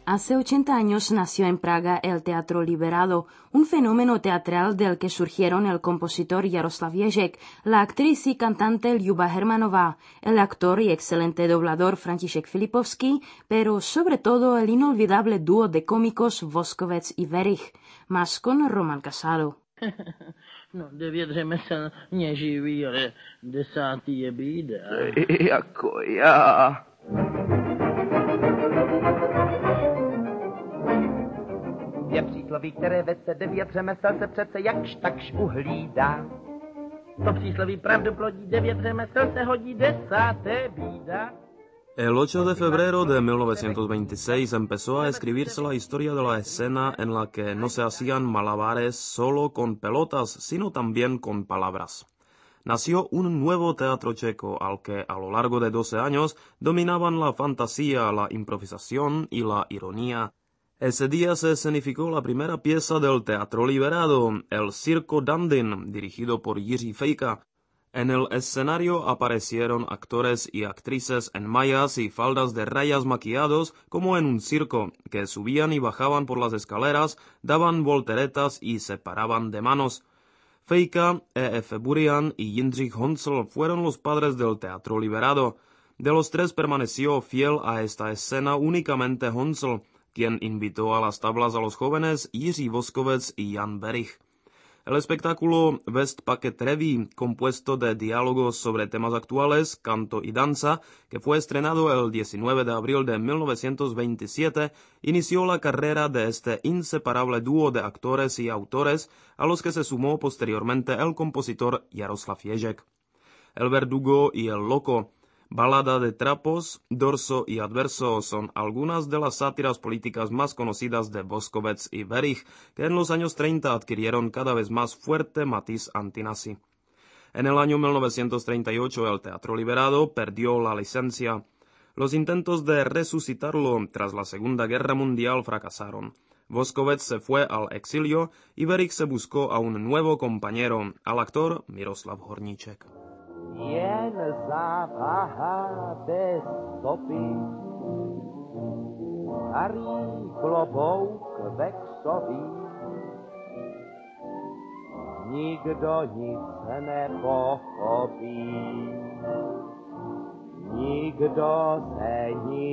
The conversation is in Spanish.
Hace 80 años nació en Praga el Teatro Liberado, un fenómeno teatral del que surgieron el compositor Jaroslav Ježek, la actriz y cantante Ljuba Hermanová, el actor y excelente doblador František Filipovský, pero sobre todo el inolvidable dúo de cómicos Voskovec y Werich, más con Roman Casado. No, 9 řemesel neživí, ale 10. je bída. Jako já. Je přísloví, které vece 9 řemesel se přece jakž takž uhlídá. To přísloví pravdu plodí, 9 řemesel se hodí, 10. bída. El 8 de febrero de 1926 empezó a escribirse la historia de la escena en la que no se hacían malabares solo con pelotas, sino también con palabras. Nació un nuevo teatro checo al que a lo largo de 12 años dominaban la fantasía, la improvisación y la ironía. Ese día se escenificó la primera pieza del Teatro Liberado, el Circo Dandin, dirigido por Jiří Fejka. En el escenario aparecieron actores y actrices en mallas y faldas de rayas maquillados como en un circo, que subían y bajaban por las escaleras, daban volteretas y se paraban de manos. Fejka, E.F. Burian y Jindřich Honcl fueron los padres del Teatro Liberado. De los tres permaneció fiel a esta escena únicamente Honcl, quien invitó a las tablas a los jóvenes Jiří Voskovec y Jan Werich. El espectáculo Westpaket Revue, compuesto de diálogos sobre temas actuales, canto y danza, que fue estrenado el 19 de abril de 1927, inició la carrera de este inseparable dúo de actores y autores, a los que se sumó posteriormente el compositor Jaroslav Ježek. El verdugo y el loco, Balada de trapos, dorso y adverso son algunas de las sátiras políticas más conocidas de Voskovec y Werich, que en los años 30 adquirieron cada vez más fuerte matiz antinazi. En el año 1938 el Teatro Liberado perdió la licencia. Los intentos de resucitarlo tras la Segunda Guerra Mundial fracasaron. Voskovec se fue al exilio y Werich se buscó a un nuevo compañero, al actor Miroslav Horníček. Jen závaha bez stopy, starý klobouk vexový. Nikdo nic nepochopí, nikdo se nic